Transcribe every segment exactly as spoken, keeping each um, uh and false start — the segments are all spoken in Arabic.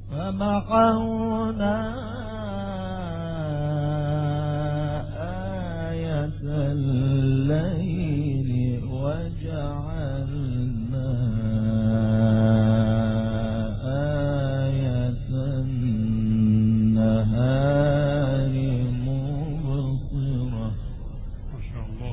فمحونا آية الليل وجعلنا آية النهار مبصرة. ما شاء الله.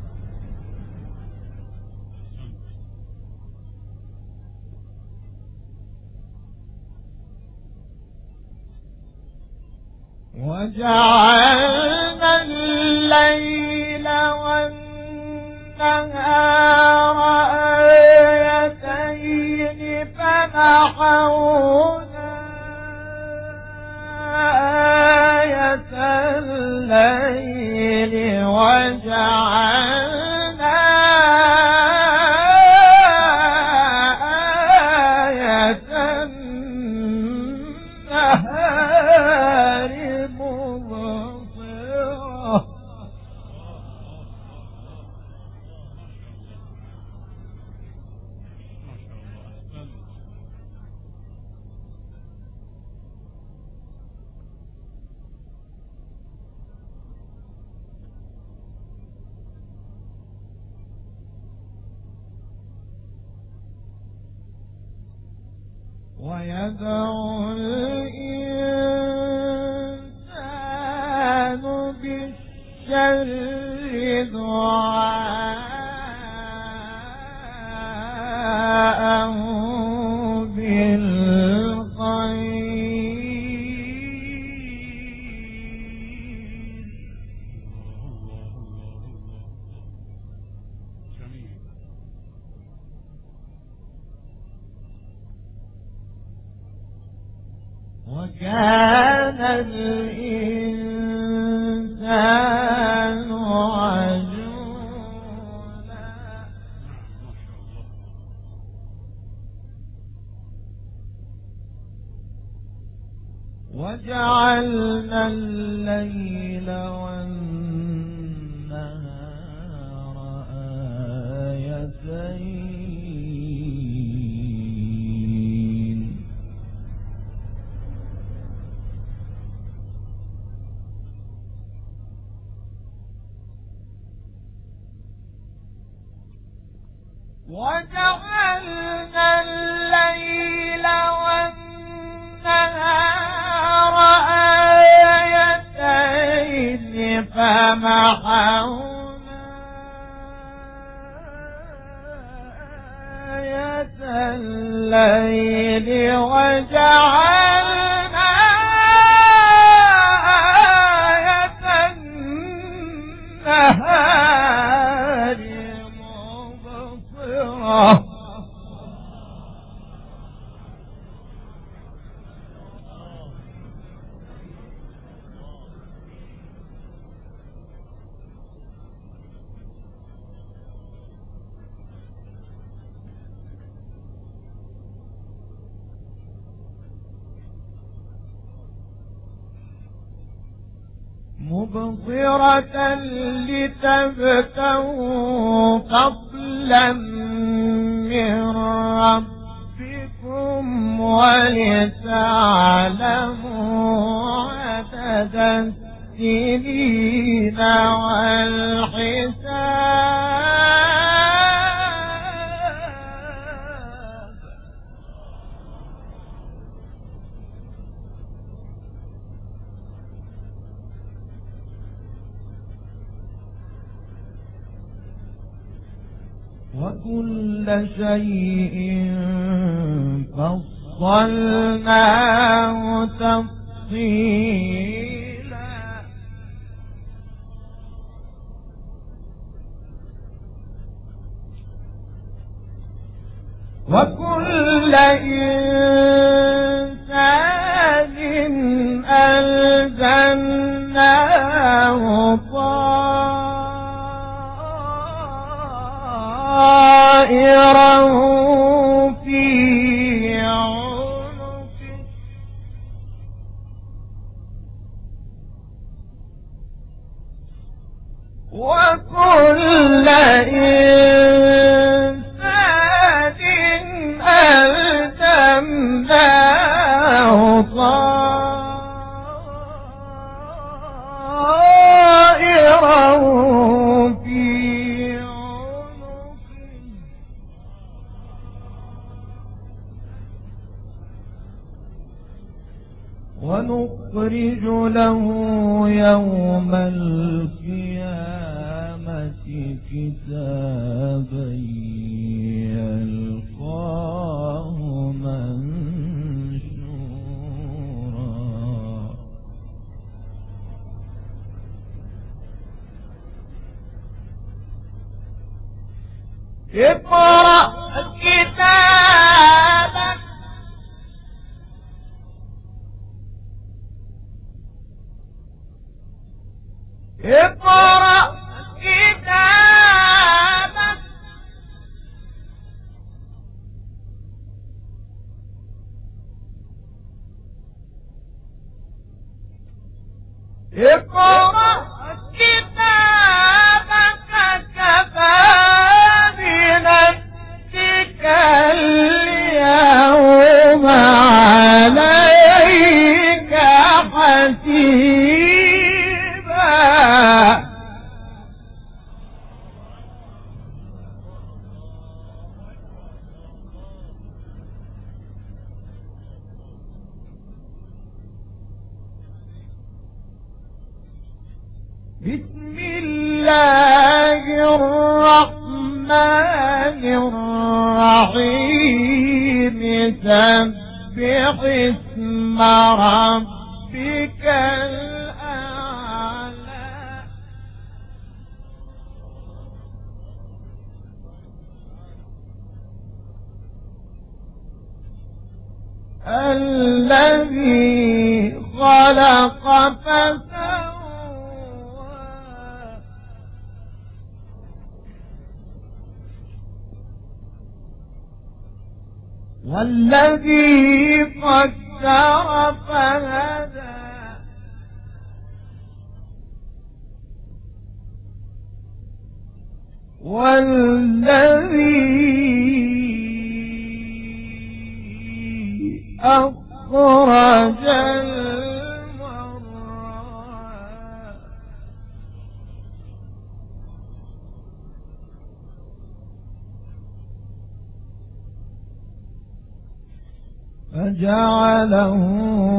وجعلنا الليل والنهار آيتين فمحونا آية الليل وجعلنا آية النهار مبصرة. ويدعو الإنسان بالشر دعاءه بالخير. وكان الإنسان عجولا. وجعلنا الليل والنهار آيتين وجعلنا الليل والنهار آيتين فمحونا آية الليل وجعلنا آية النهار مبصرة. مبصرة لتبتغوا فضلا من ربكم ولتعلموا عدد السنين والحساب. وكل شيء فصلناه تفصيلا. وكل إنسان ألزمناه طائره في عنقه وكل إنسان ألزمناه ونخرج له يوم القيامة كتابا يلقاه منشورا. اقرأ كتابك اقرأ كتابك اقرأ كتابك كفى بنفسك اليوم عليك حسيبا. بسم الله الرحمن الرحيم. سبح اسم ربك الأعلى. الذي خلق فسوى والذي قدر فهدى والذي أخرج المرعى فجعله